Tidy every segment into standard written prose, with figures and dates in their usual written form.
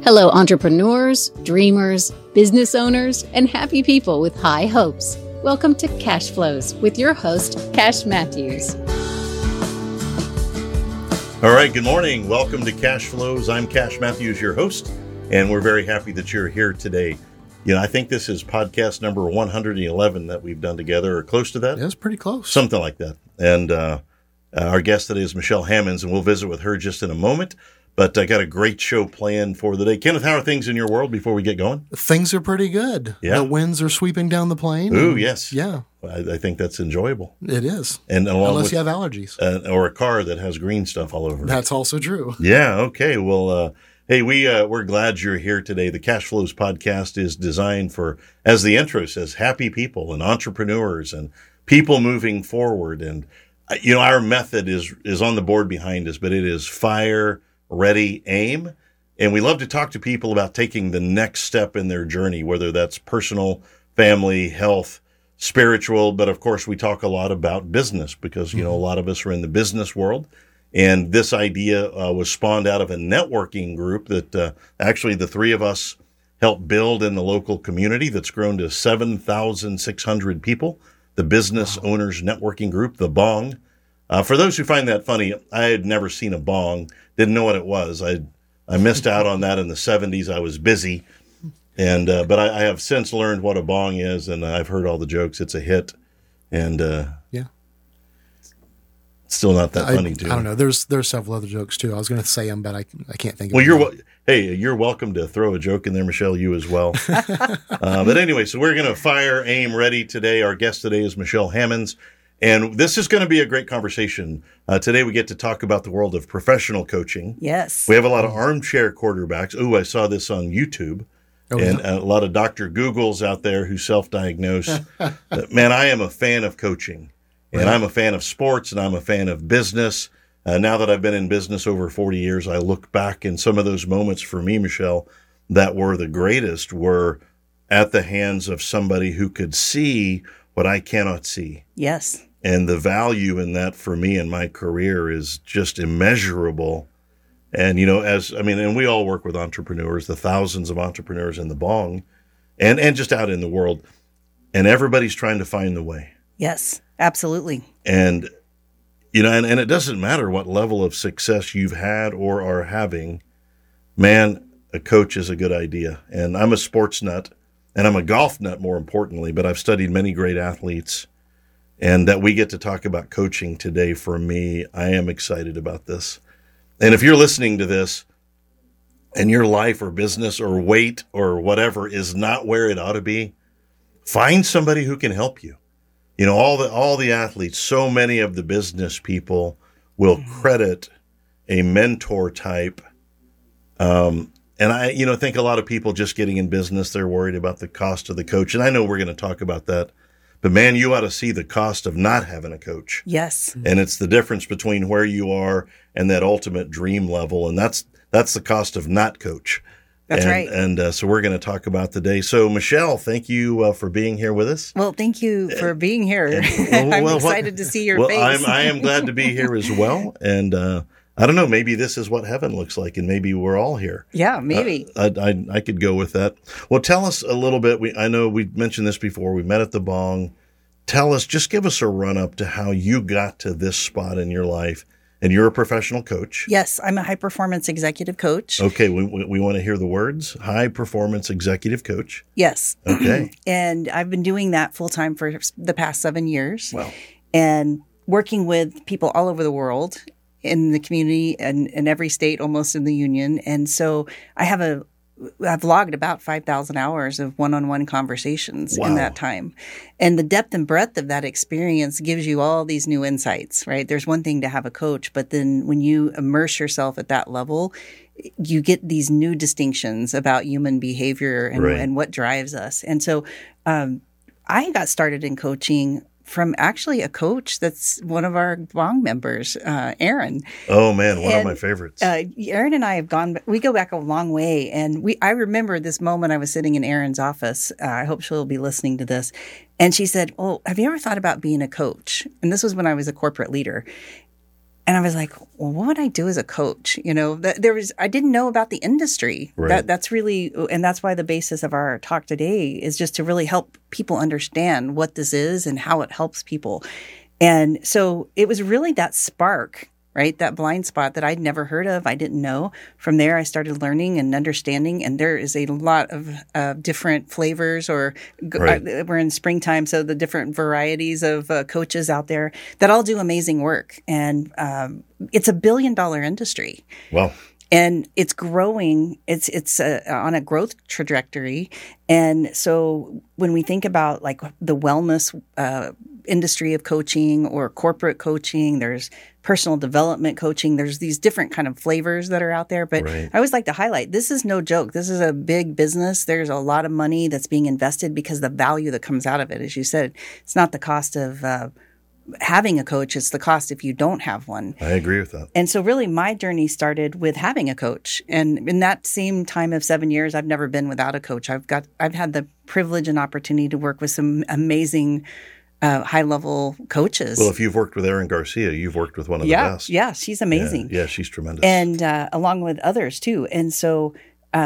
Hello, entrepreneurs, dreamers, business owners, and happy people with high hopes. Welcome to Cash Flows with your host, Cash Matthews. All right, good morning. Welcome to Cash Flows. I'm Cash Matthews, your host, and we're very happy that you're here today. You know, I think this is podcast number 111 that we've done together, or close to that. Yeah, it's pretty close. Something like that. And our guest today is Michelle Hammonds, and we'll visit with her just in a moment. But I got a great show planned for the day. Kenneth, how are things in your world before we get going? Things are pretty good. Yeah. The winds are sweeping down the plain. Ooh, yes. Yeah. I think that's enjoyable. It is. And unless you have allergies. Or a car that has green stuff all over it. That's also true. Yeah, okay. Well, hey, we're glad you're here today. The Cash Flows podcast is designed for, as the intro says, happy people and entrepreneurs and people moving forward. And, you know, our method is on the board behind us, but it is fire, ready, aim. And we love to talk to people about taking the next step in their journey, whether that's personal, family, health, spiritual. But of course, we talk a lot about business because, you know, a lot of us are in the business world. And this idea was spawned out of a networking group that actually the three of us helped build in the local community that's grown to 7,600 people, the Business Owners Networking Group, the BONG. For those who find that funny, I had never seen a bong, didn't know what it was. I missed out on that in the 70s. I was busy. And but I have since learned what a bong is, and I've heard all the jokes. It's a hit. And yeah. Still not that funny, too. I don't know. There's several other jokes, too. I was going to say them, but I can't think of them. Well, you're welcome to throw a joke in there, Michelle, you as well. But anyway, so we're going to fire, aim, ready today. Our guest today is Michelle Hammonds. And this is going to be a great conversation. Today we get to talk about the world of professional coaching. Yes. We have a lot of armchair quarterbacks. Ooh, I saw this on YouTube. And a lot of Dr. Googles out there who self-diagnose. Man, I am a fan of coaching. And I'm a fan of sports, and I'm a fan of business. Now that I've been in business over 40 years, I look back, and some of those moments for me, Michelle, that were the greatest were at the hands of somebody who could see what I cannot see. Yes. And the value in that for me in my career is just immeasurable. And, you know, and we all work with entrepreneurs, the thousands of entrepreneurs in the BONG and just out in the world. And everybody's trying to find the way. Yes, absolutely. And, you know, and it doesn't matter what level of success you've had or are having, man, a coach is a good idea. And I'm a sports nut. And I'm a golf nut, more importantly, but I've studied many great athletes. And that we get to talk about coaching today, for me, I am excited about this. And if you're listening to this and your life or business or weight or whatever is not where it ought to be, find somebody who can help you. You know, all the athletes, so many of the business people will credit a mentor type. And I, you know, think a lot of people just getting in business, they're worried about the cost of the coach. And I know we're going to talk about that. But man, you ought to see the cost of not having a coach. Yes. And it's the difference between where you are and that ultimate dream level. And that's the cost of not coach. That's right. And so we're going to talk about today. So Michelle, thank you for being here with us. Well, thank you for being here. I'm excited to see your face. I am glad to be here as well. And I don't know, maybe this is what heaven looks like, and maybe we're all here. Yeah, maybe. I could go with that. Well, tell us a little bit. I know we mentioned this before. We met at the BONG. Just give us a run-up to how you got to this spot in your life. And you're a professional coach. Yes, I'm a high-performance executive coach. Okay, we want to hear the words. High-performance executive coach. Yes. Okay. And I've been doing that full-time for the past 7 years. Wow. And working with people all over the world, in the community and in every state, almost in the union. And so I've logged about 5,000 hours of one-on-one conversations in that time. And the depth and breadth of that experience gives you all these new insights, right? There's one thing to have a coach, but then when you immerse yourself at that level, you get these new distinctions about human behavior and what drives us. And so I got started in coaching from actually a coach that's one of our BONG members, Aaron. Oh man, one of my favorites. Aaron and I we go back a long way. And I remember this moment I was sitting in Aaron's office. I hope she'll be listening to this. And she said, "Oh, have you ever thought about being a coach?" And this was when I was a corporate leader. And I was like, well, what would I do as a coach? You know, I didn't know about the industry. Right. That's really, and that's why the basis of our talk today is just to really help people understand what this is and how it helps people. And so it was really that spark, right? That blind spot that I'd never heard of. I didn't know. From there, I started learning and understanding. And there is a lot of different flavors we're in springtime. So the different varieties of coaches out there that all do amazing work. And it's $1 billion industry. Wow. And it's growing. It's on a growth trajectory. And so when we think about like the wellness industry of coaching or corporate coaching, there's personal development coaching. There's these different kind of flavors that are out there. But Right. I always like to highlight, this is no joke. This is a big business. There's a lot of money that's being invested because the value that comes out of it, as you said, it's not the cost of having a coach. It's the cost if you don't have one. I agree with that. And so really my journey started with having a coach. And in that same time of 7 years, I've never been without a coach. I've had the privilege and opportunity to work with some amazing high-level coaches. Well, if you've worked with Erin Garcia, you've worked with one of the best. Yeah, she's amazing. Yeah, she's tremendous. And along with others too. And so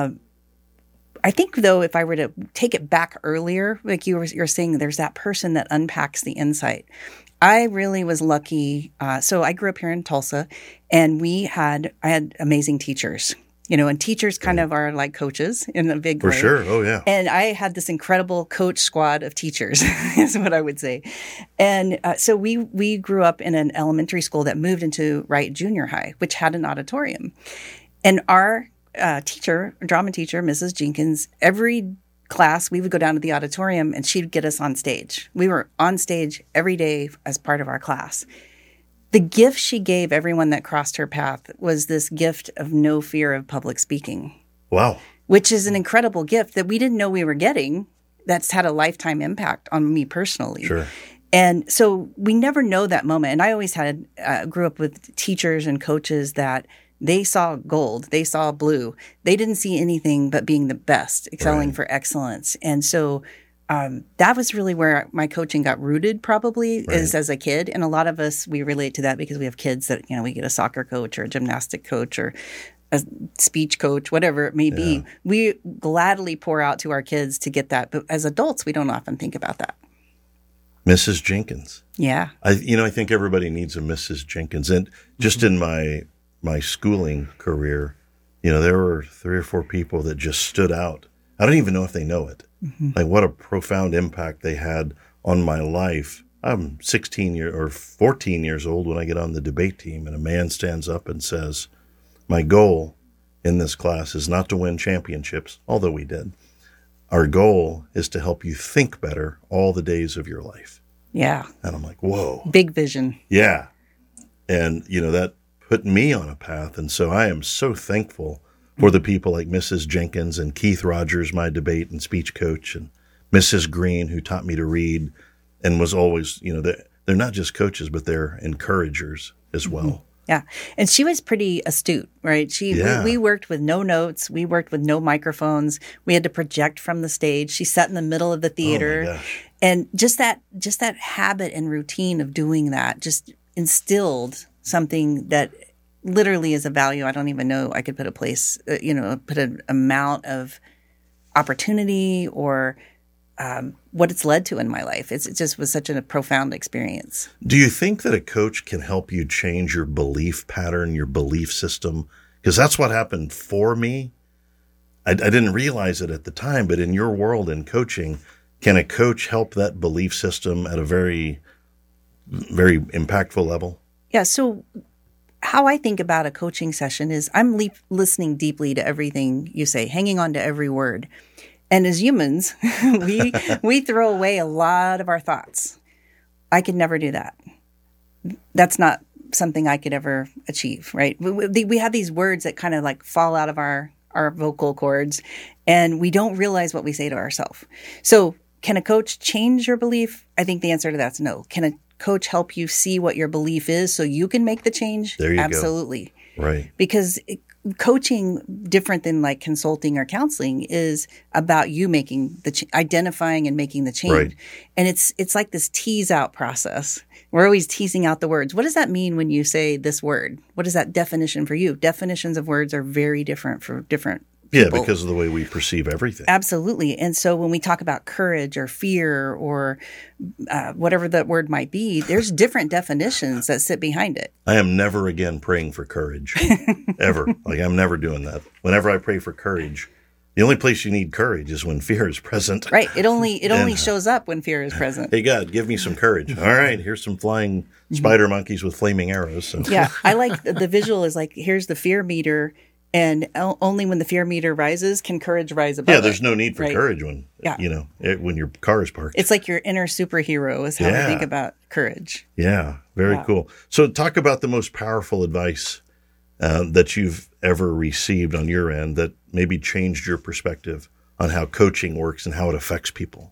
I think, though, if I were to take it back earlier, like you're saying, there's that person that unpacks the insight. I really was lucky. So I grew up here in Tulsa, and I had amazing teachers. You know, and teachers kind of are like coaches in a big way. For sure. Oh, yeah. And I had this incredible coach squad of teachers, is what I would say. And so we grew up in an elementary school that moved into Wright Junior High, which had an auditorium. And our drama teacher, Mrs. Jenkins, every class, we would go down to the auditorium and she'd get us on stage. We were on stage every day as part of our class. The gift she gave everyone that crossed her path was this gift of no fear of public speaking. Wow. Which is an incredible gift that we didn't know we were getting. That's had a lifetime impact on me personally. Sure. And so we never know that moment. And I always grew up with teachers and coaches that they saw gold, they saw blue. They didn't see anything but being the best, excelling for excellence. And so that was really where my coaching got rooted, probably, is as a kid. And a lot of us, we relate to that because we have kids that, you know, we get a soccer coach or a gymnastic coach or a speech coach, whatever it may be. We gladly pour out to our kids to get that. But as adults, we don't often think about that. Mrs. Jenkins. Yeah. I think everybody needs a Mrs. Jenkins. And just in my schooling career, you know, there were 3 or 4 people that just stood out. I don't even know if they know it. Mm-hmm. Like what a profound impact they had on my life. I'm 14 years old when I get on the debate team, and a man stands up and says, my goal in this class is not to win championships, although we did. Our goal is to help you think better all the days of your life. Yeah. And I'm like, whoa. Big vision. Yeah. And, you know, that put me on a path. And so I am so thankful for the people like Mrs. Jenkins and Keith Rogers, my debate and speech coach, and Mrs. Green, who taught me to read and was always, you know, they're not just coaches, but they're encouragers as well. Mm-hmm. Yeah. And she was pretty astute, right? We worked with no notes. We worked with no microphones. We had to project from the stage. She sat in the middle of the theater. Oh my gosh. And just that habit and routine of doing that just instilled something that literally is a value. I don't even know I could put put an amount of opportunity or what it's led to in my life. It just was such a profound experience. Do you think that a coach can help you change your belief pattern, your belief system? Because that's what happened for me. I didn't realize it at the time, but in your world in coaching, can a coach help that belief system at a very, very impactful level? Yeah. So how I think about a coaching session is I'm listening deeply to everything you say, hanging on to every word. And as humans, we throw away a lot of our thoughts. I could never do that. That's not something I could ever achieve, right? We have these words that kind of like fall out of our vocal cords, and we don't realize what we say to ourselves. So can a coach change your belief? I think the answer to that's no. Can a coach help you see what your belief is so you can make the change? There you Absolutely. Go. Right. Because coaching, different than like consulting or counseling, is about you making identifying and making the change. Right. And it's like this tease out process. We're always teasing out the words. What does that mean when you say this word? What is that definition for you? Definitions of words are very different for different people. Yeah, because of the way we perceive everything. Absolutely. And so when we talk about courage or fear or whatever that word might be, there's different definitions that sit behind it. I am never again praying for courage, ever. Like, I'm never doing that. Whenever I pray for courage, the only place you need courage is when fear is present. Right. It only shows up when fear is present. Hey, God, give me some courage. All right, here's some flying spider monkeys with flaming arrows. So. Yeah. I like the visual is like, here's the fear meter. And only when the fear meter rises can courage rise above. Yeah, there's no need for courage when when your car is parked. It's like your inner superhero is how I think about courage. Yeah, very cool. So talk about the most powerful advice that you've ever received on your end that maybe changed your perspective on how coaching works and how it affects people.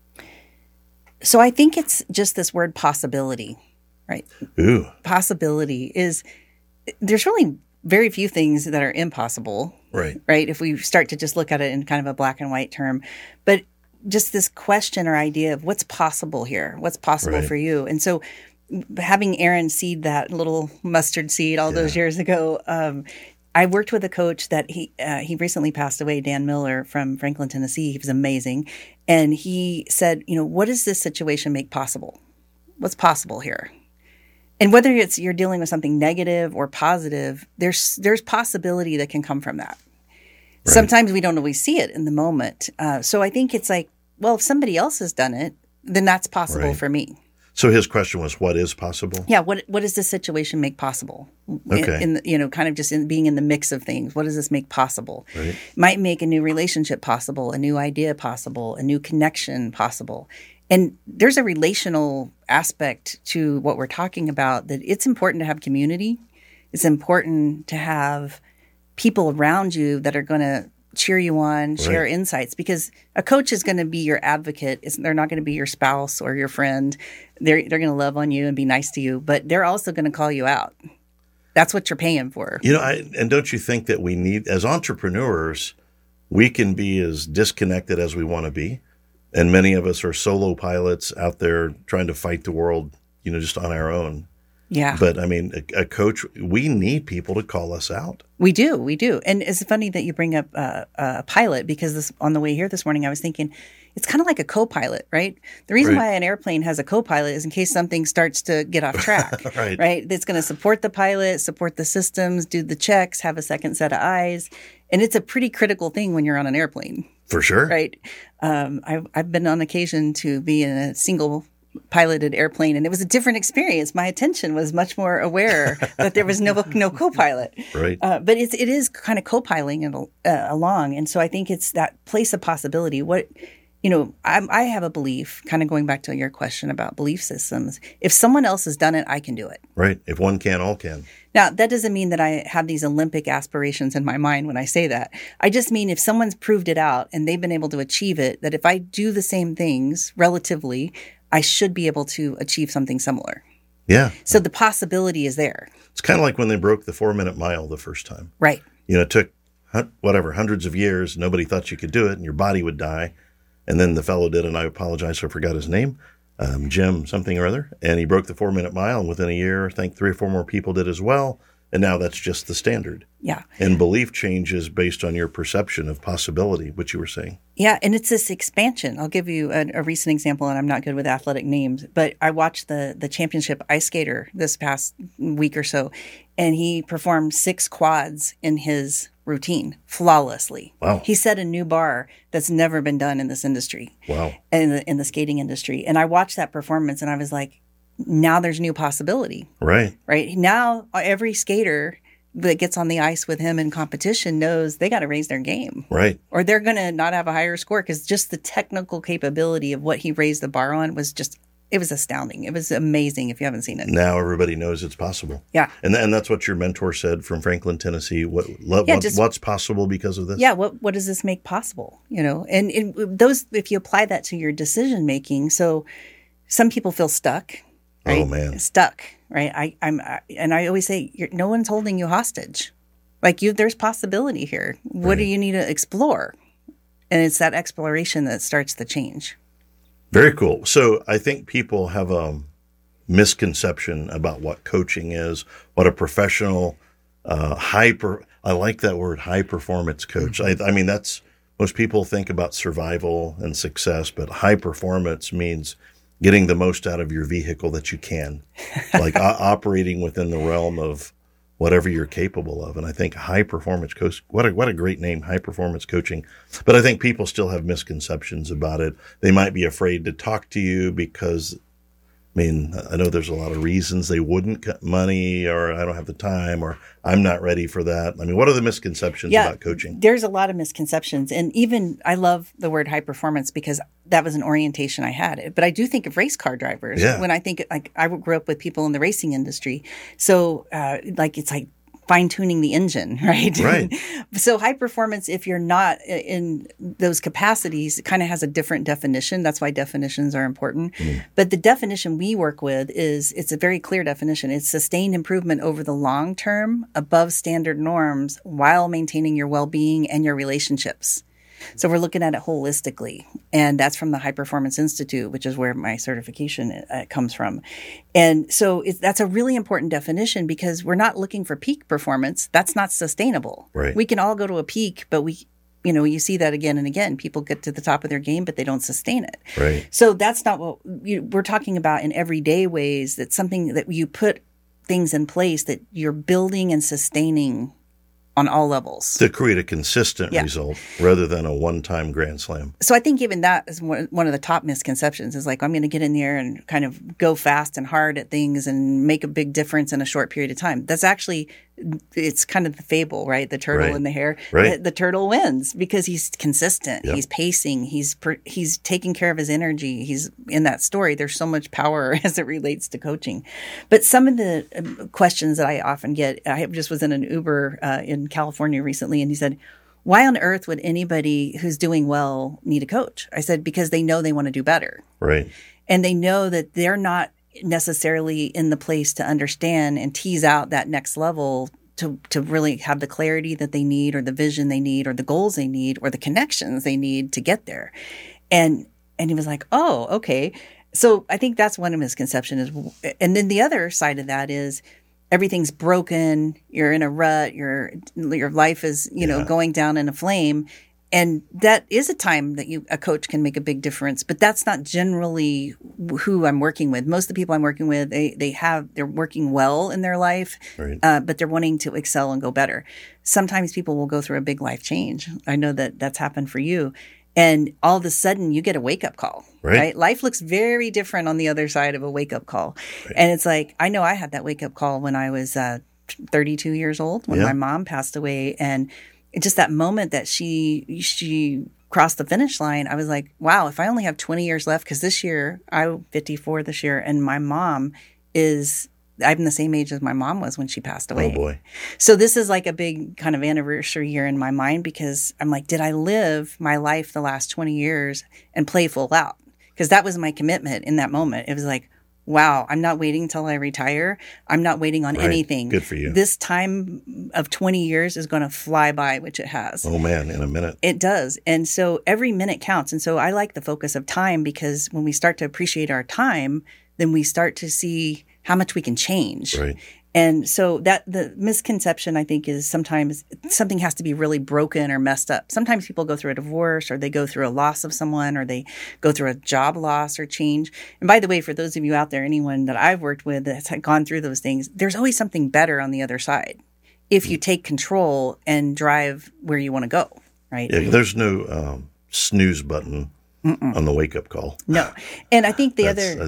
So I think it's just this word possibility, right? Ooh. Possibility is, there's really very few things that are impossible, right? If we start to just look at it in kind of a black and white term, but just this question or idea of what's possible here, what's possible for you. And so having Aaron seed that little mustard seed all those years ago, I worked with a coach that he recently passed away, Dan Miller from Franklin, Tennessee. He was amazing. And he said, what does this situation make possible? What's possible here? And whether you're dealing with something negative or positive, there's possibility that can come from that. Right. Sometimes we don't always see it in the moment. So I think it's like, well, if somebody else has done it, then that's possible for me. So his question was, what is possible? Yeah. What does this situation make possible? Okay. Kind of just in being in the mix of things. What does this make possible? Right. Might make a new relationship possible, a new idea possible, a new connection possible. And there's a relational aspect to what we're talking about, that it's important to have community. It's important to have people around you that are going to cheer you on, share insights, because a coach is going to be your advocate. They're not going to be your spouse or your friend. They're going to love on you and be nice to you, but they're also going to call you out. That's what you're paying for. And don't you think that we need, as entrepreneurs, we can be as disconnected as we want to be? And many of us are solo pilots out there trying to fight the world, just on our own. Yeah. But I mean, a coach, we need people to call us out. We do. And it's funny that you bring up a pilot, because on the way here this morning, I was thinking it's kind of like a co-pilot, right? The reason why an airplane has a co-pilot is in case something starts to get off track, right? That's going to support the pilot, support the systems, do the checks, have a second set of eyes. And it's a pretty critical thing when you're on an airplane. For sure. Right. I've been on occasion to be in a single piloted airplane, and it was a different experience. My attention was much more aware that there was no co-pilot. Right. But it is kind of co-piloting along. And so I think it's that place of possibility. I have a belief, kind of going back to your question about belief systems. If someone else has done it, I can do it. Right. If one can, all can. Now, that doesn't mean that I have these Olympic aspirations in my mind when I say that. I just mean if someone's proved it out and they've been able to achieve it, that if I do the same things relatively, I should be able to achieve something similar. Yeah. So the possibility is there. It's kind of like when they broke the 4-minute mile the first time. Right. It took, hundreds of years. Nobody thought you could do it and your body would die. And then the fellow did, and I apologize, I forgot his name, Jim something or other. And he broke the 4-minute mile, and within a year, I think 3 or 4 more people did as well. And now that's just the standard. Yeah. And belief changes based on your perception of possibility, which you were saying. Yeah, and it's this expansion. I'll give you a recent example, and I'm not good with athletic names, but I watched the championship ice skater this past week or so, and he performed 6 quads in his routine flawlessly. Wow. He set a new bar that's never been done in this industry. Wow. In the skating industry. And I watched that performance, and I was like, now there's new possibility. Right. Right. Now every skater that gets on the ice with him in competition knows they got to raise their game. Right. Or they're going to not have a higher score, because just the technical capability of what he raised the bar on was it was astounding. It was amazing if you haven't seen it. Now everybody knows it's possible. Yeah. And that's what your mentor said from Franklin, Tennessee. What's possible because of this? Yeah. What does this make possible? And those, if you apply that to your decision making. So some people feel stuck. Right? Oh man, stuck, right? And I always say, no one's holding you hostage. Like there's possibility here. What do you need to explore? And it's that exploration that starts the change. Very cool. So I think people have misconception about what coaching is, what a professional, I like that word, high performance coach. Mm-hmm. I mean, that's, most people think about survival and success, but high performance means getting the most out of your vehicle that you can, like operating within the realm of whatever you're capable of. And I think high performance coach, what a great name, high performance coaching. But I think people still have misconceptions about it. They might be afraid to talk to you because, I mean, I know there's a lot of reasons they wouldn't cut money, or I don't have the time, or I'm not ready for that. I mean, what are the misconceptions about coaching? There's a lot of misconceptions. And even I love the word high performance because that was an orientation I had. But I do think of race car drivers when I think, like, I grew up with people in the racing industry. So it's like fine-tuning the engine, right? Right. So high performance, if you're not in those capacities, it kind of has a different definition. That's why definitions are important. But the definition we work with it's a very clear definition. It's sustained improvement over the long term above standard norms while maintaining your well-being and your relationships. So we're looking at it holistically, and that's from the High Performance Institute, which is where my certification comes from. And so that's a really important definition because we're not looking for peak performance. That's not sustainable. Right. We can all go to a peak, but you see that again and again. People get to the top of their game, but they don't sustain it. Right. So that's not what we're talking about in everyday ways. That's something that you put things in place that you're building and sustaining on all levels. To create a consistent result rather than a one-time grand slam. So I think even that is one of the top misconceptions is like, I'm going to get in there and kind of go fast and hard at things and make a big difference in a short period of time. That's actually, it's kind of the fable, right? The turtle and the hare. Right. The turtle wins because he's consistent. Yep. He's pacing. He's taking care of his energy. He's in that story. There's so much power as it relates to coaching. But some of the questions that I often get, I just was in an Uber in California recently, and he said, why on earth would anybody who's doing well need a coach? I said, because they know they want to do better. Right. And they know that they're not necessarily in the place to understand and tease out that next level to really have the clarity that they need or the vision they need or the goals they need or the connections they need to get there. And he was like, oh, okay. So I think that's one misconception. And then the other side of that is everything's broken. You're in a rut. Your life is, going down in a flame. And that is a time that a coach can make a big difference, but that's not generally who I'm working with. Most of the people I'm working with, they're working well in their life, right. But they're wanting to excel and go better. Sometimes people will go through a big life change. I know that that's happened for you. And all of a sudden you get a wake up call, right? Life looks very different on the other side of a wake up call. Right. And it's like, I know I had that wake up call when I was 32 years old, when my mom passed away, and just that moment that she crossed the finish line, I was like, wow, if I only have 20 years left, because this year, I'm 54 this year, and my mom I'm the same age as my mom was when she passed away. Oh, boy. So this is like a big kind of anniversary year in my mind because I'm like, did I live my life the last 20 years and play full out? Because that was my commitment in that moment. It was like, wow, I'm not waiting until I retire. I'm not waiting on anything. Good for you. This time of 20 years is going to fly by, which it has. Oh, man, in a minute. It does. And so every minute counts. And so I like the focus of time because when we start to appreciate our time, then we start to see how much we can change. Right. And so that the misconception, I think, is sometimes something has to be really broken or messed up. Sometimes people go through a divorce or they go through a loss of someone or they go through a job loss or change. And by the way, for those of you out there, anyone that I've worked with that's gone through those things, there's always something better on the other side if you take control and drive where you want to go, right? Yeah, there's no snooze button on the wake-up call. No. And I think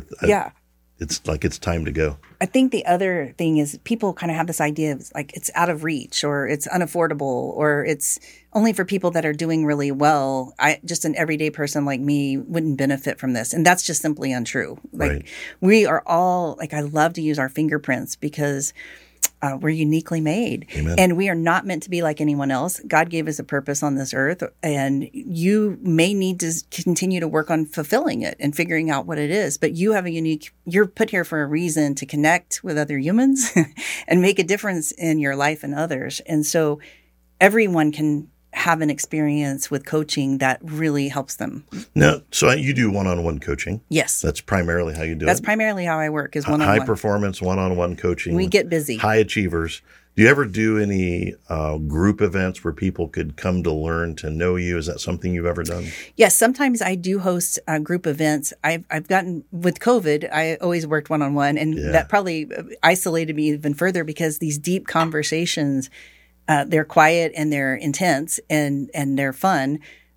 it's like it's time to go. I think the other thing is people kind of have this idea of like it's out of reach or it's unaffordable or it's only for people that are doing really well. Just an everyday person like me wouldn't benefit from this. And that's just simply untrue. Like we are all, like I love to use our fingerprints because we're uniquely made. Amen. And we are not meant to be like anyone else. God gave us a purpose on this earth, and you may need to continue to work on fulfilling it and figuring out what it is. But you have you're put here for a reason to connect with other humans and make a difference in your life and others. And so everyone can have an experience with coaching that really helps them. No, so you do one-on-one coaching. Yes. That's primarily how you do That's it. primarily how I work is one-on-one. High performance one-on-one coaching. We get busy. High achievers. Do you ever do any group events where people could come to learn to know you? Is that something you've ever done? Yes, sometimes I do host group events. I've gotten with COVID. I always worked one-on-one, and that probably isolated me even further because these deep conversations, they're quiet and they're intense and they're fun.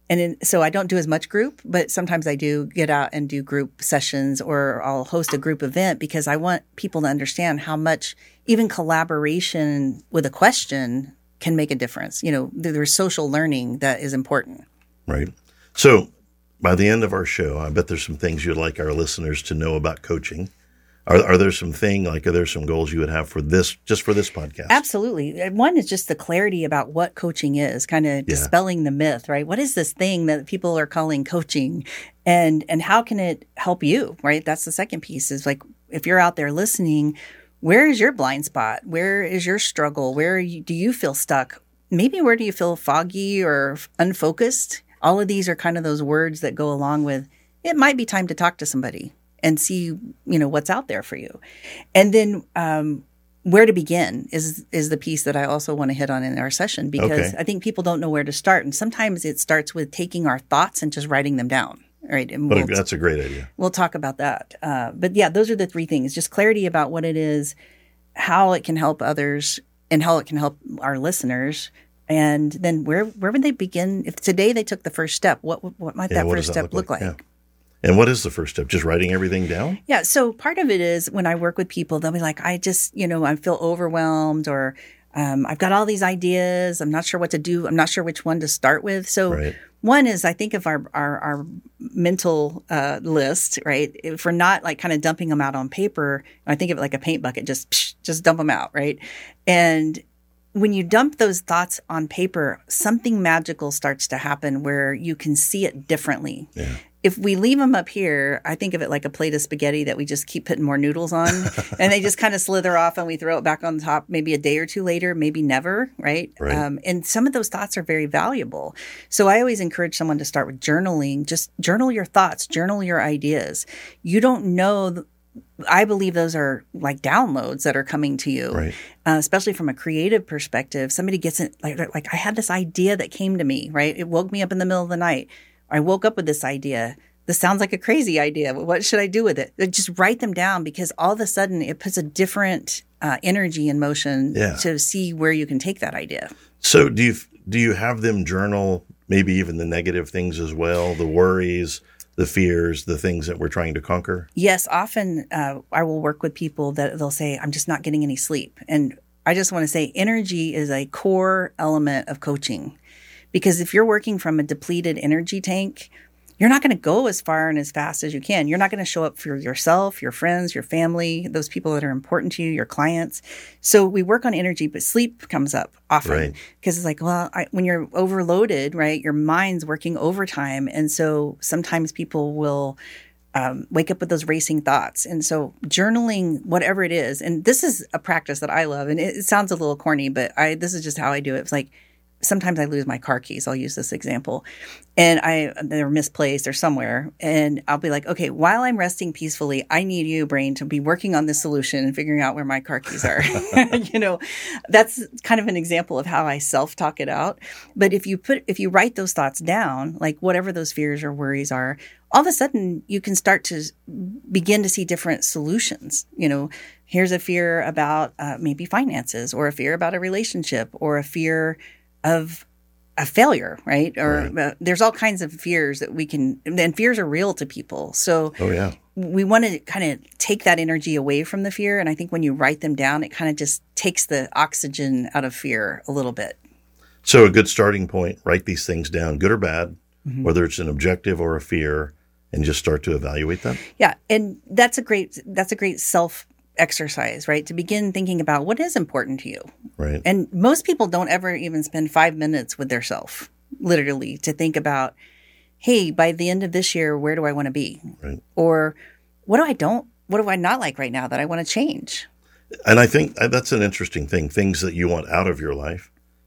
So I don't do as much group, but sometimes I do get out and do group sessions, or I'll host a group event because I want people to understand how much even collaboration with a question can make a difference. There's social learning that is important. Right. So by the end of our show, I bet there's some things you'd like our listeners to know about coaching. Are there some goals you would have for this podcast? Absolutely. One is just the clarity about what coaching is, kind of dispelling the myth, right? What is this thing that people are calling coaching, and how can it help you, right? That's the second piece is like, if you're out there listening, where is your blind spot? Where is your struggle? Do you feel stuck? Maybe where do you feel foggy or unfocused? All of these are kind of those words that go along with, it might be time to talk to somebody and see, what's out there for you. And then where to begin is the piece that I also want to hit on in our session, because I think people don't know where to start. And sometimes it starts with taking our thoughts and just writing them down. Right. And that's a great idea. We'll talk about that. But yeah, those are the three things. Just clarity about what it is, how it can help others, and how it can help our listeners. And then where would they begin? If today they took the first step, what might that first step look like? Yeah. And what is the first step? Just writing everything down? Yeah. So part of it is when I work with people, they'll be like, I just, I feel overwhelmed, or I've got all these ideas. I'm not sure what to do. I'm not sure which one to start with. So one is, I think of our mental list, right? If we're not like kind of dumping them out on paper, I think of it like a paint bucket, just dump them out, right? And when you dump those thoughts on paper, something magical starts to happen where you can see it differently. Yeah. If we leave them up here, I think of it like a plate of spaghetti that we just keep putting more noodles on, and they just kind of slither off, and we throw it back on top maybe a day or two later, maybe never, right? And some of those thoughts are very valuable. So I always encourage someone to start with journaling. Just journal your thoughts, journal your ideas. You don't know. I believe those are like downloads that are coming to you, especially from a creative perspective. Somebody gets it like I had this idea that came to me, right? It woke me up in the middle of the night. I woke up with this idea. This sounds like a crazy idea. What should I do with it? Just write them down, because all of a sudden it puts a different energy in motion to see where you can take that idea. So do you have them journal maybe even the negative things as well, the worries, the fears, the things that we're trying to conquer? Yes. Often I will work with people that they'll say, I'm just not getting any sleep. And I just want to say energy is a core element of coaching. Because if you're working from a depleted energy tank, you're not going to go as far and as fast as you can. You're not going to show up for yourself, your friends, your family, those people that are important to you, your clients. So we work on energy, but sleep comes up often because it's like, when you're overloaded, right, your mind's working overtime. And so sometimes people will wake up with those racing thoughts. And so journaling, whatever it is, and this is a practice that I love, and it sounds a little corny, but this is just how I do it. It's like, sometimes I lose my car keys. I'll use this example. And they're misplaced or somewhere. And I'll be like, okay, while I'm resting peacefully, I need you, brain, to be working on this solution and figuring out where my car keys are. That's kind of an example of how I self-talk it out. But if you write those thoughts down, like whatever those fears or worries are, all of a sudden you can start to begin to see different solutions. Here's a fear about maybe finances, or a fear about a relationship, or a fear of a failure, right? Or there's all kinds of fears that and fears are real to people. So we want to kind of take that energy away from the fear. And I think when you write them down, it kind of just takes the oxygen out of fear a little bit. So a good starting point, write these things down, good or bad, whether it's an objective or a fear, and just start to evaluate them. Yeah. And that's a great self exercise, right? To begin thinking about what is important to you. Right. And most people don't ever even spend 5 minutes with their self, literally, to think about, hey, by the end of this year, where do I want to be? Right. Or what do I not like right now that I want to change? And I think that's an interesting thing, things that you want out of your life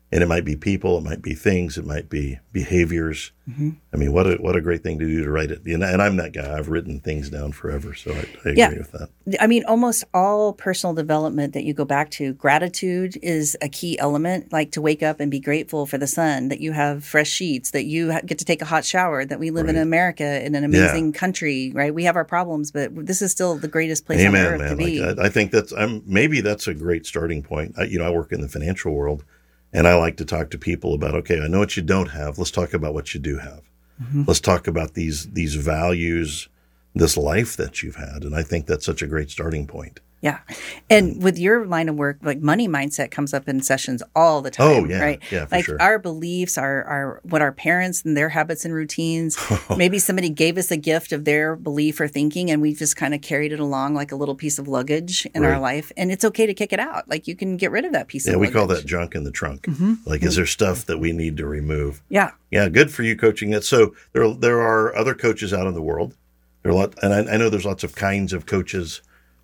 And it might be people, it might be things, it might be behaviors. Mm-hmm. I mean, what a great thing to do to write it. And I'm that guy. I've written things down forever, so I agree with that. I mean, almost all personal development that you go back to, gratitude is a key element, like to wake up and be grateful for the sun, that you have fresh sheets, that you get to take a hot shower, that we live in America, in an amazing country, right? We have our problems, but this is still the greatest place on earth to be. Like, I think maybe that's a great starting point. I work in the financial world. And I like to talk to people about, okay, I know what you don't have. Let's talk about what you do have. Mm-hmm. Let's talk about these values, this life that you've had. And I think that's such a great starting point. Yeah. And with your line of work, like money mindset comes up in sessions all the time, oh, yeah. right? Yeah, for like sure. Our beliefs are what our parents and their habits and routines. Maybe somebody gave us a gift of their belief or thinking, and we just kind of carried it along like a little piece of luggage in our life. And it's okay to kick it out. Like you can get rid of that piece of luggage. Yeah, we call that junk in the trunk. Mm-hmm. Like, is there stuff that we need to remove? Yeah. Yeah, good for you coaching it. So there are other coaches out in the world. There are a lot, and I know there's lots of kinds of coaches.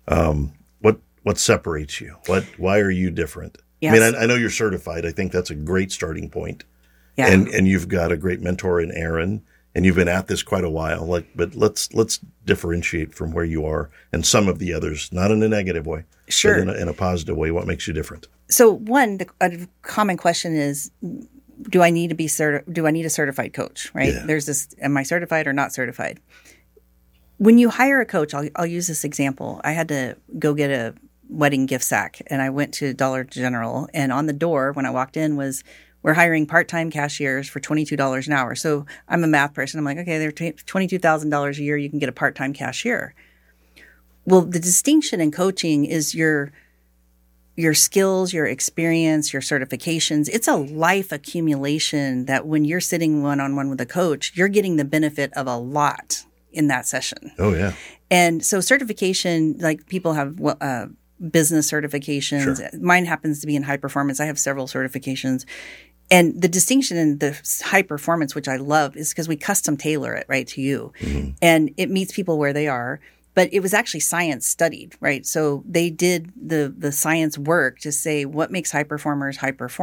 What separates you? Why are you different? Yes. I mean, I know you're certified. I think that's a great starting point. Yeah. And you've got a great mentor in Aaron, and you've been at this quite a while. But let's differentiate from where you are and some of the others, not in a negative way, sure, but in a positive way. What makes you different? So a common question is, do I need a certified coach? Right? Yeah. There's this: am I certified or not certified? When you hire a coach, I'll use this example. I had to go get a wedding gift sack, and I went to Dollar General, and on the door when I walked in was, we're hiring part-time cashiers for $22 an hour. So I'm a math person. I'm like, okay, they're $22,000 a year. You can get a part-time cashier. Well, the distinction in coaching is your skills, your experience, your certifications. It's a life accumulation that when you're sitting one-on-one with a coach, you're getting the benefit of a lot in that session. Oh, yeah. And so certification, like people have business certifications. Sure. Mine happens to be in high performance. I have several certifications. And the distinction in the high performance, which I love, is because we custom tailor it, right, to you. Mm-hmm. And it meets people where they are. But it was actually science studied, right? So they did the science work to say what makes high performers,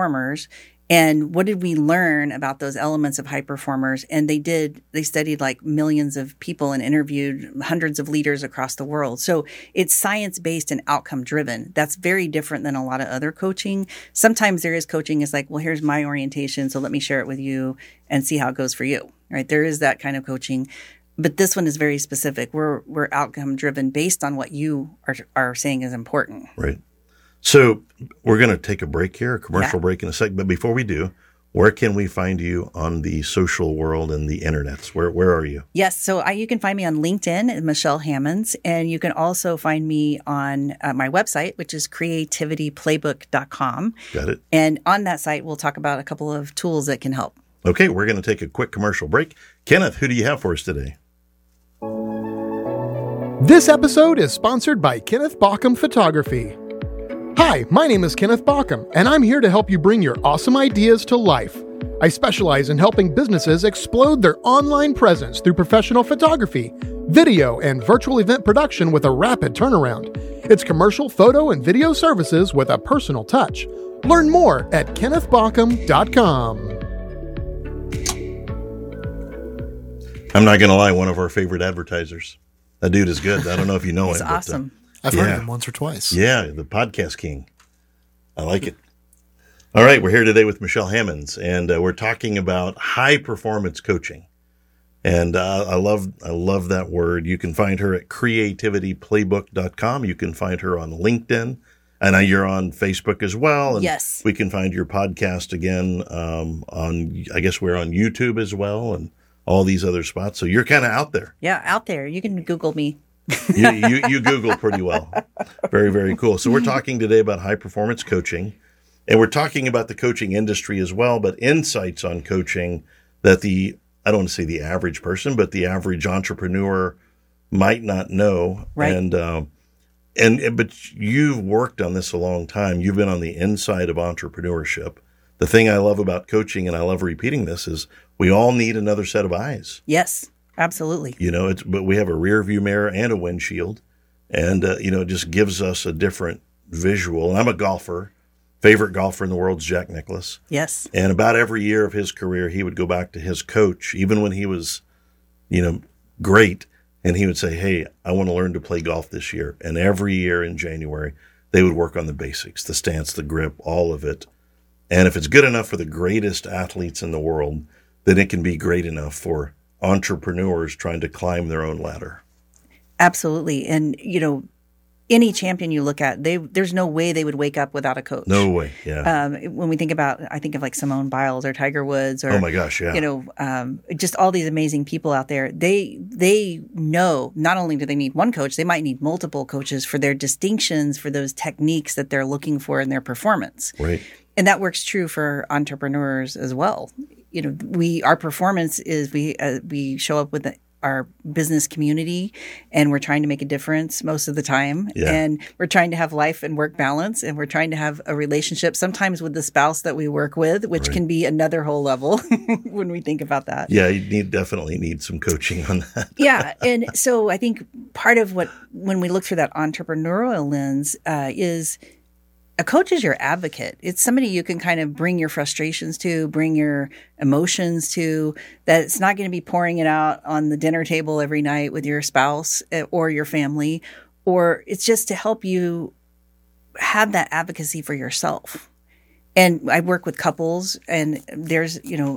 and what did we learn about those elements of high performers? And they studied like millions of people and interviewed hundreds of leaders across the world. So it's science-based and outcome-driven. That's very different than a lot of other coaching. Sometimes there is coaching is like, well, here's my orientation, so let me share it with you and see how it goes for you, right? There is that kind of coaching. But this one is very specific. We're outcome-driven based on what you are saying is important. Right. So we're going to take a break here, a commercial break in a second. But before we do, where can we find you on the social world and the internets? Where are you? Yes. So you can find me on LinkedIn at Michelle Hammonds. And you can also find me on my website, which is creativityplaybook.com. Got it. And on that site, we'll talk about a couple of tools that can help. Okay. We're going to take a quick commercial break. Kenneth, who do you have for us today? This episode is sponsored by Kenneth Baucom Photography. Hi, my name is Kenneth Baucom, and I'm here to help you bring your awesome ideas to life. I specialize in helping businesses explode their online presence through professional photography, video, and virtual event production with a rapid turnaround. It's commercial photo and video services with a personal touch. Learn more at kennethbaucom.com. I'm not going to lie, one of our favorite advertisers. That dude is good. I don't know if you know him. He's awesome. I've heard of him once or twice. Yeah, the podcast king. I like it. All right, we're here today with Michelle Hammonds, and we're talking about high performance coaching. And I love that word. You can find her at creativityplaybook.com. You can find her on LinkedIn, and you're on Facebook as well. And yes. We can find your podcast again I guess we're on YouTube as well, and all these other spots. So you're kind of out there. Yeah, out there. You can Google me. You Google pretty well. Very, very cool. So we're talking today about high performance coaching, and we're talking about the coaching industry as well, but insights on coaching that I don't want to say the average person, but the average entrepreneur might not know. Right. But you've worked on this a long time. You've been on the inside of entrepreneurship. The thing I love about coaching, and I love repeating this, is we all need another set of eyes. Yes. Absolutely. But we have a rear view mirror and a windshield, and it just gives us a different visual. And I'm a golfer, favorite golfer in the world is Jack Nicklaus. Yes. And about every year of his career, he would go back to his coach, even when he was, great. And he would say, hey, I want to learn to play golf this year. And every year in January, they would work on the basics, the stance, the grip, all of it. And if it's good enough for the greatest athletes in the world, then it can be great enough for entrepreneurs trying to climb their own ladder. Absolutely. And, any champion you look at, there's no way they would wake up without a coach. No way, yeah. When we think about, I think of like Simone Biles or Tiger Woods or, oh my gosh, yeah. Just all these amazing people out there. They know not only do they need one coach, they might need multiple coaches for their distinctions, for those techniques that they're looking for in their performance. Right. And that works true for entrepreneurs as well. Our performance is we show up with our business community and we're trying to make a difference most of the time. Yeah. And we're trying to have life and work balance, and we're trying to have a relationship sometimes with the spouse that we work with, which Right. can be another whole level when we think about that. Yeah, you definitely need some coaching on that. Yeah. And so I think part of when we look through that entrepreneurial lens is a coach is your advocate. It's somebody you can kind of bring your frustrations to, bring your emotions to, that it's not going to be pouring it out on the dinner table every night with your spouse or your family, or it's just to help you have that advocacy for yourself. And I work with couples, and there's,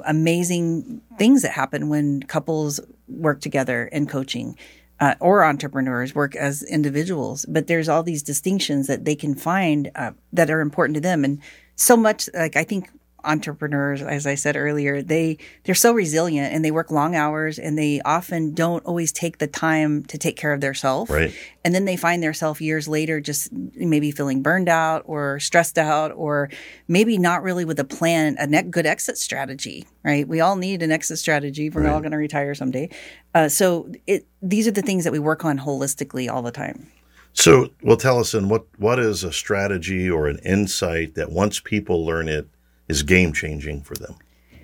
amazing things that happen when couples work together in coaching. Or entrepreneurs work as individuals, but there's all these distinctions that they can find that are important to them. And so much, like I think entrepreneurs, as I said earlier, they're so resilient and they work long hours, and they often don't always take the time to take care of themselves. Right. And then they find themselves years later just maybe feeling burned out or stressed out, or maybe not really with a plan, a good exit strategy, right? We all need an exit strategy. We're Right. all going to retire someday. So these are the things that we work on holistically all the time. So, well, tell us, then, what is a strategy or an insight that once people learn it is game changing for them?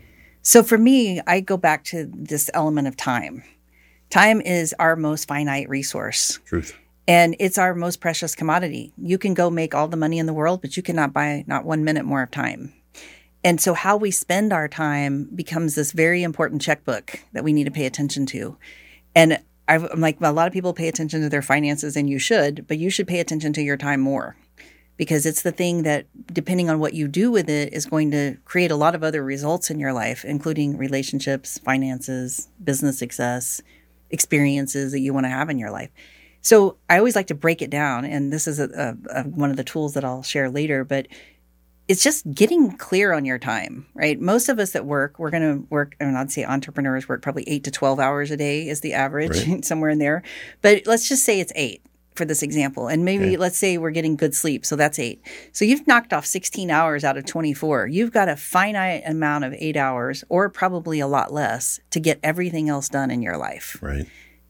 So for me, I go back to this element of time. Time is our most finite resource. Truth. And it's our most precious commodity. You can go make all the money in the world, but you cannot buy not 1 minute more of time. And so how we spend our time becomes this very important checkbook that we need to pay attention to. And I'm like, well, a lot of people pay attention to their finances, and you should, but you should pay attention to your time more, because it's the thing that, depending on what you do with it, is going to create a lot of other results in your life, including relationships, finances, business success, experiences that you want to have in your life. So I always like to break it down, and this is one of the tools that I'll share later, but it's just getting clear on your time, right? Most of us that work, we're going to work, and I'd say entrepreneurs work probably 8 to 12 hours a day is the average, Right. somewhere in there. But let's just say it's 8 for this example. And maybe Okay. let's say we're getting good sleep. So that's 8. So you've knocked off 16 hours out of 24. You've got a finite amount of 8 hours, or probably a lot less, to get everything else done in your life. Right.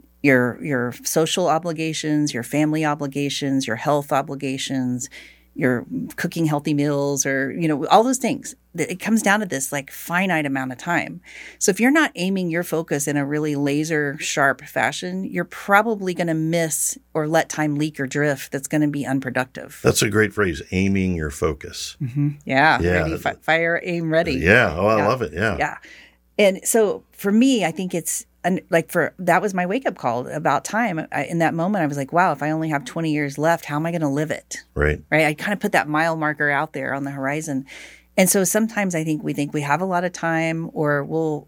Your social obligations, your family obligations, your health obligations, your cooking healthy meals, or, all those things. It comes down to this like finite amount of time. So if you're not aiming your focus in a really laser sharp fashion, you're probably going to miss or let time leak or drift. That's going to be unproductive. That's a great phrase, aiming your focus. Yeah. Yeah. Ready, fire, aim, ready. Yeah. Oh, I Yeah. love it. Yeah. Yeah. And so for me, I think it's that was my wake up call about time. In that moment, I was like, wow, if I only have 20 years left, how am I going to live it? Right. Right. I kind of put that mile marker out there on the horizon. And so sometimes I think we have a lot of time, or we'll,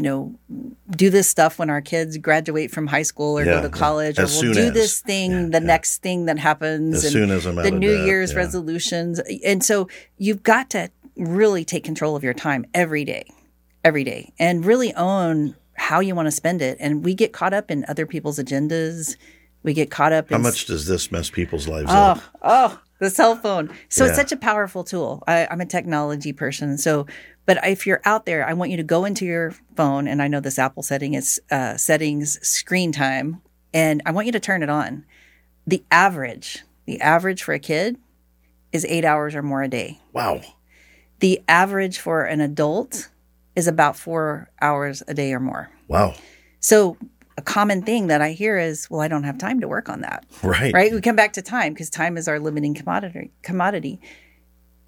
do this stuff when our kids graduate from high school or Yeah, go to college, as or we'll soon do as. this thing, the next thing that happens, As and soon as I'm out the of New debt, Year's yeah. resolutions. And so you've got to really take control of your time every day, and really own how you want to spend it. And we get caught up in other people's agendas. We get caught up in How much does this mess people's lives up? the cell phone. So Yeah. it's such a powerful tool. I'm a technology person. But if you're out there, I want you to go into your phone, and I know this Apple setting is settings, screen time, and I want you to turn it on. The average for a kid is 8 hours or more a day. Wow. The average for an adult is about 4 hours a day or more. Wow. So a common thing that I hear is, well, I don't have time to work on that. Right. Right? We come back to time, because time is our limiting commodity.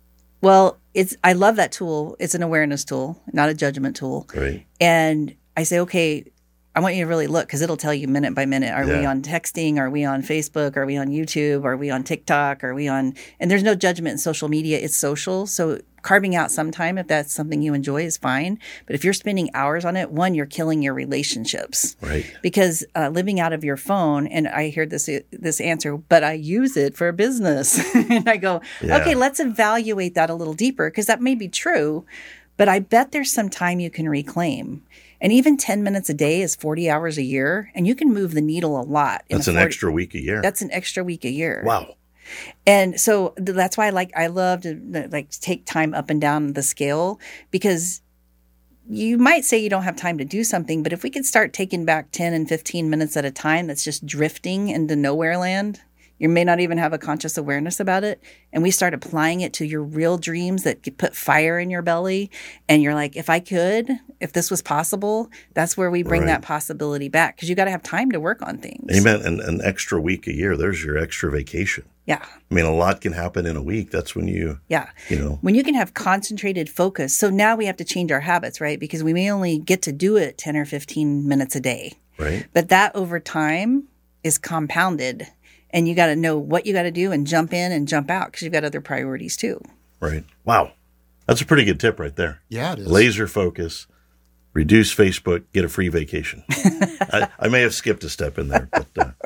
Well, I love that tool. It's an awareness tool, not a judgment tool. Right. And I say, okay, I want you to really look because it'll tell you minute by minute. Are we Yeah. on texting? Are we on Facebook? Are we on YouTube? Are we on TikTok? Are we on, and there's no judgment in social media. It's social. So carving out some time, if that's something you enjoy, is fine. But if you're spending hours on it, one, you're killing your relationships. Right. Because living out of your phone, and I hear this answer, but I use it for business. And I go, Yeah. okay, let's evaluate that a little deeper because that may be true, but I bet there's some time you can reclaim. And even 10 minutes a day is 40 hours a year, and you can move the needle a lot. That's an extra week a year. That's an extra week a year. Wow. And so that's why I love to take time up and down the scale, because you might say you don't have time to do something, but if we could start taking back 10 and 15 minutes at a time, that's just drifting into nowhere land. You may not even have a conscious awareness about it. And we start applying it to your real dreams that put fire in your belly. And you're like, if this was possible, that's where we bring Right. that possibility back. Because you got to have time to work on things. Amen. And an extra week a year, there's your extra vacation. Yeah. I mean, a lot can happen in a week. That's when you know. When you can have concentrated focus. So now we have to change our habits, right? Because we may only get to do it 10 or 15 minutes a day. Right. But that over time is compounded. And you got to know what you got to do and jump in and jump out because you've got other priorities too. Right. Wow. That's a pretty good tip right there. Yeah, it is. Laser focus, reduce Facebook, get a free vacation. I may have skipped a step in there. But,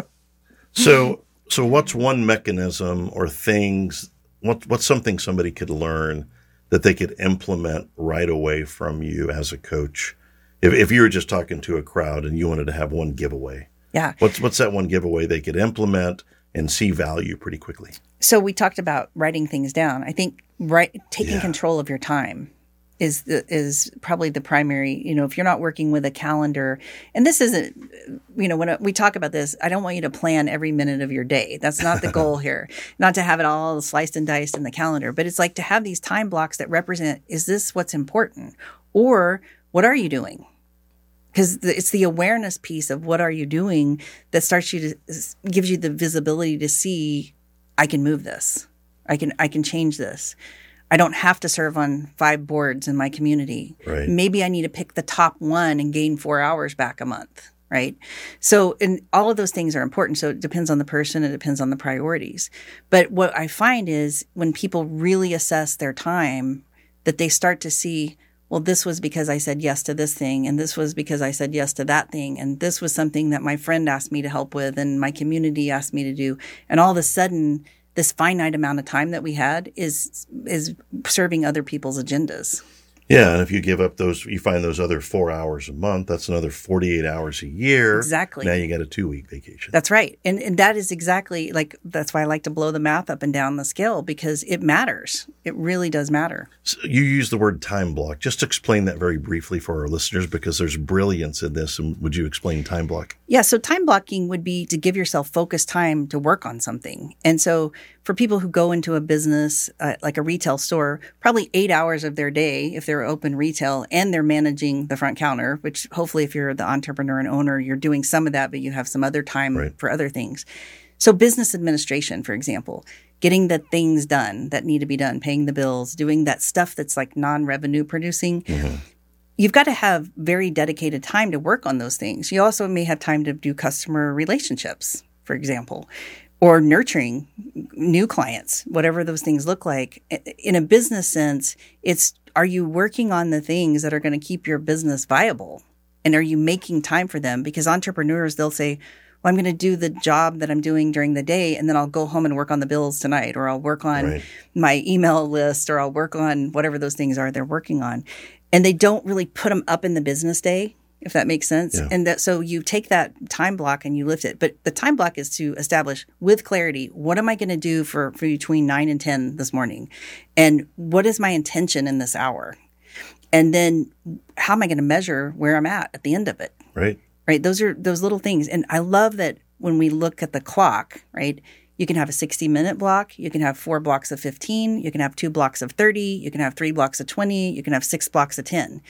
so what's one mechanism or things, what's something somebody could learn that they could implement right away from you as a coach? If you were just talking to a crowd and you wanted to have one giveaway, Yeah. what's that one giveaway they could implement and see value pretty quickly? So we talked about writing things down. I think taking control of your time is probably the primary, if you're not working with a calendar, and this isn't, when we talk about this, I don't want you to plan every minute of your day. That's not the goal here. Not to have it all sliced and diced in the calendar, but it's like to have these time blocks that represent, is this what's important? Or what are you doing? Because it's the awareness piece of what are you doing that gives you the visibility to see, I can move this. I can change this. I don't have to serve on 5 boards in my community. Right. Maybe I need to pick the top one and gain 4 hours back a month, right? So, and all of those things are important. So it depends on the person. It depends on the priorities. But what I find is when people really assess their time, that they start to see, well, this was because I said yes to this thing, and this was because I said yes to that thing, and this was something that my friend asked me to help with, and my community asked me to do. And all of a sudden, this finite amount of time that we had is serving other people's agendas. Yeah, and if you give up you find those other 4 hours a month, that's another 48 hours a year. Exactly. Now you got a 2-week vacation. That's right. And that is exactly that's why I like to blow the math up and down the scale, because it matters. It really does matter. So you use the word time block. Just explain that very briefly for our listeners, because there's brilliance in this. And would you explain time block? Yeah. So time blocking would be to give yourself focused time to work on something. And so for people who go into a business, like a retail store, probably 8 hours of their day, if they're open retail and they're managing the front counter, which hopefully if you're the entrepreneur and owner, you're doing some of that, but you have some other time for other things. So business administration, for example, getting the things done that need to be done, paying the bills, doing that stuff that's like non-revenue producing. Mm-hmm. You've got to have very dedicated time to work on those things. You also may have time to do customer relationships, for example, or nurturing new clients, whatever those things look like. In a business sense, are you working on the things that are going to keep your business viable? And are you making time for them? Because entrepreneurs, they'll say, well, I'm going to do the job that I'm doing during the day, and then I'll go home and work on the bills tonight, or I'll work on my email list, or I'll work on whatever those things are they're working on. And they don't really put them up in the business day, if that makes sense. Yeah. And so you take that time block and you lift it. But the time block is to establish with clarity, what am I going to do for between 9 and 10 this morning? And what is my intention in this hour? And then how am I going to measure where I'm at the end of it? Right. Right. Those are those little things. And I love that when we look at the clock, right, you can have a 60-minute block. You can have 4 blocks of 15. You can have 2 blocks of 30. You can have 3 blocks of 20. You can have 6 blocks of 10.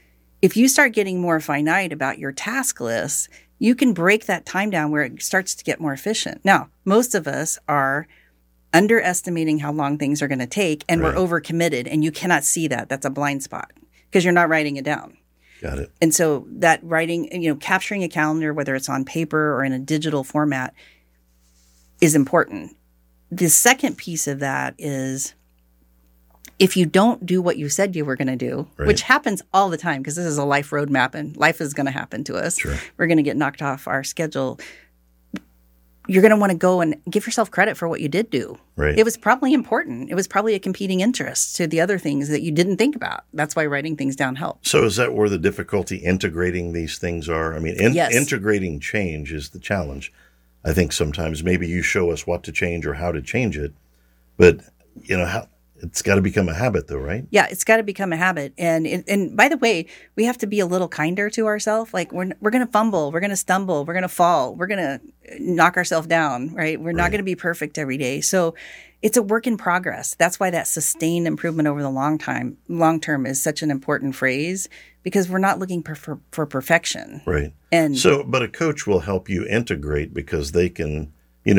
If you start getting more finite about your task list, you can break that time down where it starts to get more efficient. Now, most of us are underestimating how long things are going to take, and we're overcommitted, and you cannot see that. That's a blind spot because you're not writing it down. Got it. And so that writing, capturing a calendar, whether it's on paper or in a digital format, is important. The second piece of that is if you don't do what you said you were going to do, which happens all the time because this is a life roadmap and life is going to happen to us. Sure. We're going to get knocked off our schedule. You're going to want to go and give yourself credit for what you did do. Right. It was probably important. It was probably a competing interest to the other things that you didn't think about. That's why writing things down helps. So is that where the difficulty integrating these things are? I mean, Yes. integrating change is the challenge. I think sometimes maybe you show us what to change or how to change it, but it's got to become a habit though, right? Yeah, it's got to become a habit. And by the way, we have to be a little kinder to ourselves. Like we're going to fumble, we're going to stumble, we're going to fall, we're going to knock ourselves down, right? We're not going to be perfect every day. So it's a work in progress. That's why that sustained improvement over the long term is such an important phrase because we're not looking for perfection. Right. And but a coach will help you integrate because they can,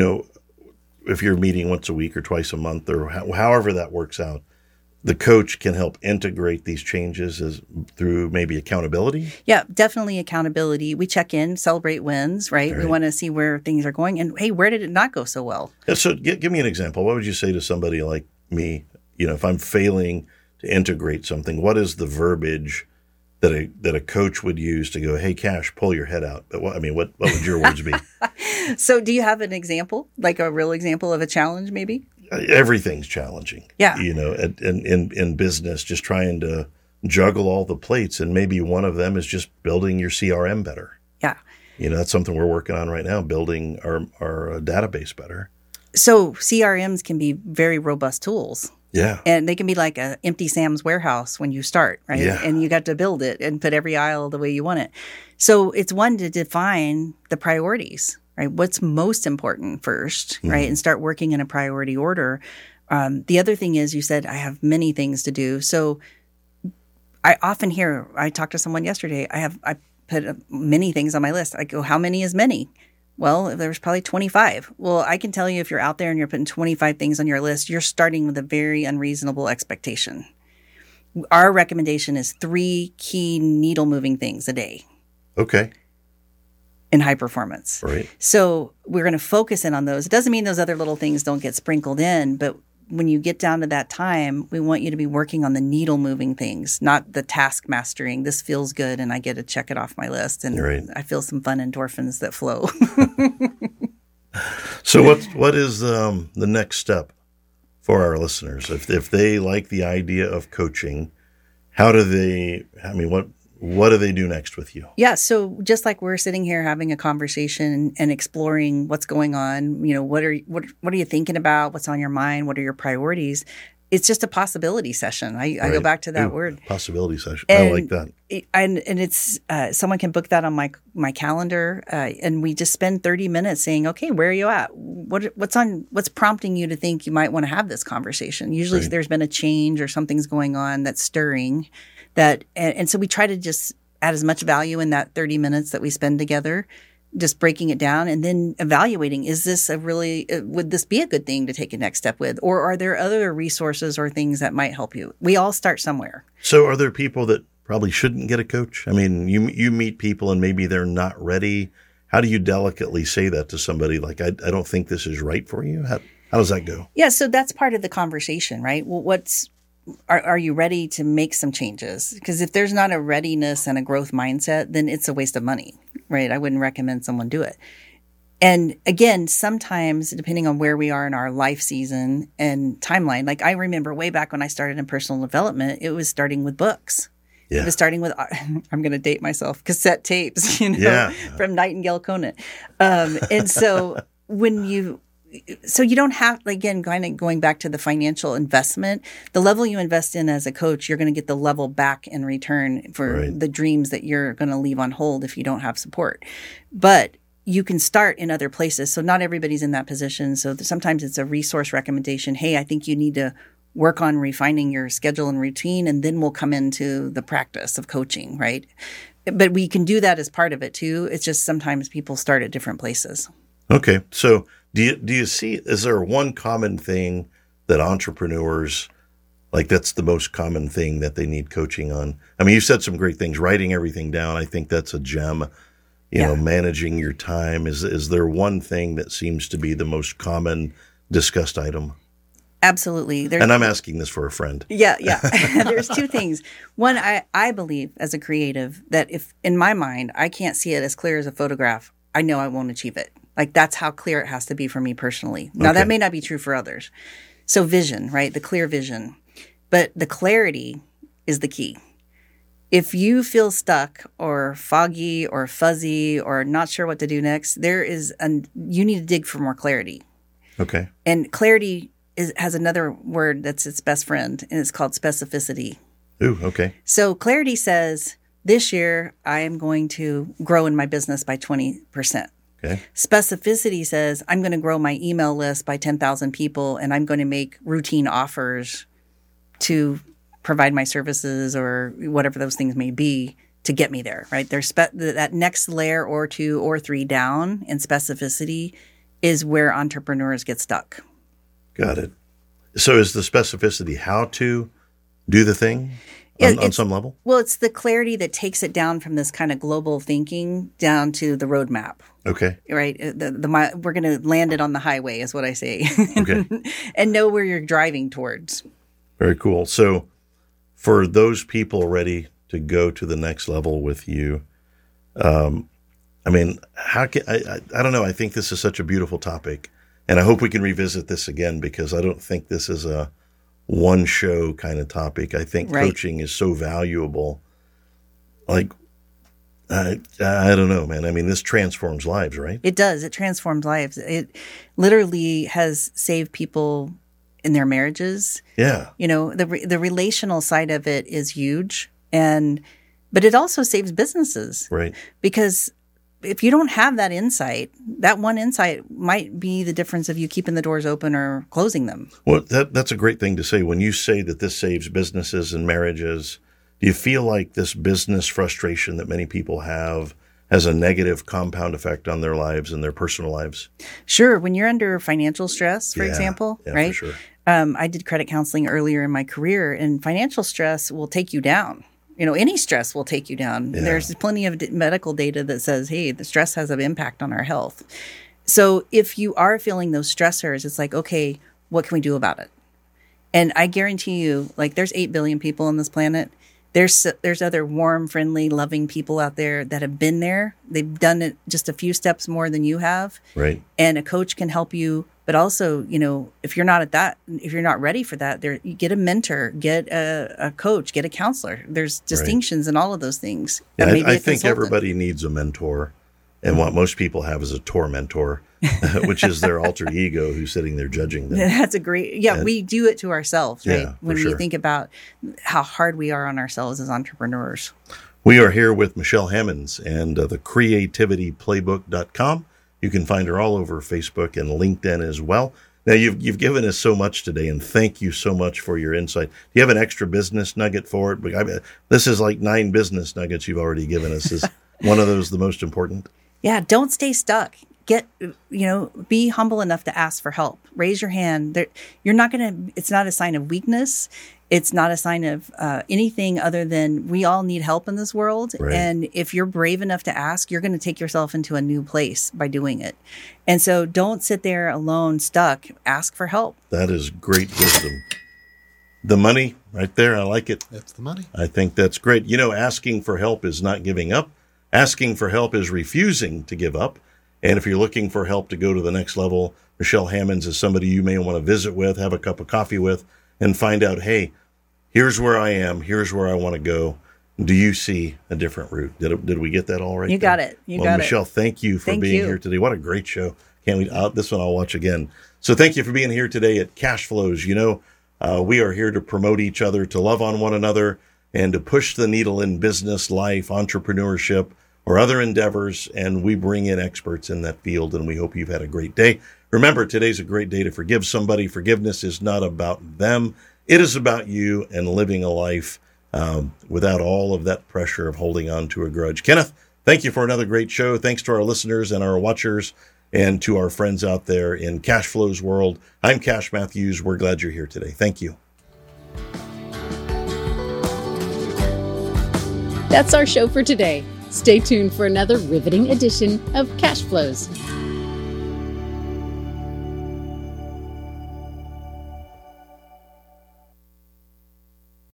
if you're meeting once a week or twice a month or however that works out, the coach can help integrate these changes through maybe accountability? Yeah, definitely accountability. We check in, celebrate wins, right? We want to see where things are going. And hey, where did it not go so well? So give me an example. What would you say to somebody like me, if I'm failing to integrate something, what is the verbiage that a coach would use to go, hey, Cash, pull your head out? But what would your words be? So do you have an example, like a real example of a challenge maybe? Everything's challenging. Yeah. In business, just trying to juggle all the plates. And maybe one of them is just building your CRM better. Yeah. That's something we're working on right now, building our database better. So CRMs can be very robust tools. Yeah. And they can be like an empty Sam's warehouse when you start, right? Yeah. And you got to build it and put every aisle the way you want it. So it's one to define the priorities, right? What's most important first, right? And start working in a priority order. The other thing is you said, I have many things to do. So I often hear, I talked to someone yesterday, I put many things on my list. I go, how many is many? Well, there's probably 25. Well, I can tell you if you're out there and you're putting 25 things on your list, you're starting with a very unreasonable expectation. Our recommendation is 3 key needle moving things a day. Okay. In high performance. Right. So we're going to focus in on those. It doesn't mean those other little things don't get sprinkled in, but when you get down to that time, we want you to be working on the needle moving things, not the task mastering. This feels good and I get to check it off my list and I feel some fun endorphins that flow. So what is the next step for our listeners? If they like the idea of coaching, what do they do next with you? Yeah. So just like we're sitting here having a conversation and exploring what's going on, what are you thinking about? What's on your mind? What are your priorities? It's just a possibility session. I go back to that word. Possibility session. I like that. And it's someone can book that on my calendar, and we just spend 30 minutes saying, okay, where are you at? What's prompting you to think you might want to have this conversation? Usually there's been a change or something's going on that's stirring. And so we try to just add as much value in that 30 minutes that we spend together, just breaking it down and then evaluating, would this be a good thing to take a next step with? Or are there other resources or things that might help you? We all start somewhere. So are there people that probably shouldn't get a coach? I mean, you meet people and maybe they're not ready. How do you delicately say that to somebody? Like, I don't think this is right for you. How does that go? Yeah. So that's part of the conversation, right? Well, are you ready to make some changes? Because if there's not a readiness and a growth mindset, then it's a waste of money, right? I wouldn't recommend someone do it. And again, sometimes depending on where we are in our life season and timeline, like I remember way back when I started in personal development, it was starting with books. Yeah. It was starting with, I'm going to date myself, cassette tapes, from Nightingale Conant. And so so you don't have, again, kind of going back to the financial investment, the level you invest in as a coach, you're going to get the level back in return for the dreams that you're going to leave on hold if you don't have support. But you can start in other places. So not everybody's in that position. So sometimes it's a resource recommendation. Hey, I think you need to work on refining your schedule and routine, and then we'll come into the practice of coaching, right? But we can do that as part of it too. It's just sometimes people start at different places. Okay. So Do you see, is there one common thing that entrepreneurs, like that's the most common thing that they need coaching on? I mean, you said some great things, writing everything down. I think that's a gem. You know, managing your time. Is there one thing that seems to be the most common discussed item? Absolutely. And I'm asking this for a friend. Yeah. There's two things. One, I believe as a creative that if in my mind, I can't see it as clear as a photograph, I know I won't achieve it. Like that's how clear it has to be for me personally. Now that may not be true for others. So vision, right? The clear vision, but the clarity is the key. If you feel stuck or foggy or fuzzy or not sure what to do next, you need to dig for more clarity. Okay. And clarity has another word that's its best friend, and it's called specificity. Ooh, okay. So clarity says, this year I am going to grow in my business by 20%. Okay. Specificity says, I'm going to grow my email list by 10,000 people, and I'm going to make routine offers to provide my services or whatever those things may be to get me there, right? There's that next layer or two or three down in specificity is where entrepreneurs get stuck. Got it. So is the specificity how to do the thing on some level? Well, it's the clarity that takes it down from this kind of global thinking down to the roadmap. Okay. Right. We're going to land it on the highway is what I say. Okay. And know where you're driving towards. Very cool. So for those people ready to go to the next level with you, I mean, how can I don't know. I think this is such a beautiful topic, and I hope we can revisit this again because I don't think this is a one show kind of topic. I think coaching is so valuable. Like, I don't know, man. I mean, this transforms lives, right? It does. It transforms lives. It literally has saved people in their marriages. Yeah. You know, the relational side of it is huge, but it also saves businesses. Right. Because if you don't have that insight, that one insight might be the difference of you keeping the doors open or closing them. Well, that's a great thing to say. When you say that this saves businesses and marriages, do you feel like this business frustration that many people have has a negative compound effect on their lives and their personal lives? Sure. When you're under financial stress, for example, right? For sure. I did credit counseling earlier in my career, and financial stress will take you down. You know, any stress will take you down. Yeah. There's plenty of medical data that says, hey, the stress has an impact on our health. So if you are feeling those stressors, it's like, okay, what can we do about it? And I guarantee you, like, there's 8 billion people on this planet. There's other warm, friendly, loving people out there that have been there. They've done it just a few steps more than you have. Right. And a coach can help you. But also, you know, if you're not ready for that, you get a mentor, get a coach, get a counselor. There's distinctions in all of those things. Yeah, I think everybody needs a mentor. And what most people have is a tormentor, which is their alter ego who's sitting there judging them. That's a great, we do it to ourselves, right? Yeah, when we think about how hard we are on ourselves as entrepreneurs. We are here with Michelle Hammonds and the creativityplaybook.com. You can find her all over Facebook and LinkedIn as well. Now, you've given us so much today, and thank you so much for your insight. Do you have an extra business nugget for it? I mean, this is like 9 business nuggets you've already given us. Is one of those the most important? Yeah, don't stay stuck. Be humble enough to ask for help. Raise your hand. It's not a sign of weakness. It's not a sign of anything other than we all need help in this world. Right. And if you're brave enough to ask, you're going to take yourself into a new place by doing it. And so don't sit there alone, stuck. Ask for help. That is great wisdom. The money right there. I like it. That's the money. I think that's great. You know, asking for help is not giving up. Asking for help is refusing to give up. And if you're looking for help to go to the next level, Michelle Hammonds is somebody you may want to visit with, have a cup of coffee with, and find out, hey, here's where I am. Here's where I want to go. Do you see a different route? Did we get that all right? You got it. Michelle, thank you for being here today. What a great show. Can't wait. This one I'll watch again. So thank you for being here today at Cash Flows. You know, we are here to promote each other, to love on one another, and to push the needle in business, life, entrepreneurship, or other endeavors, and we bring in experts in that field, and we hope you've had a great day. Remember, today's a great day to forgive somebody. Forgiveness is not about them. It is about you and living a life without all of that pressure of holding on to a grudge. Kenneth, thank you for another great show. Thanks to our listeners and our watchers. and to our friends out there in Cash Flow's world. I'm Cash Matthews. We're glad you're here today. Thank you. That's our show for today. Stay tuned for another riveting edition of Cash Flows.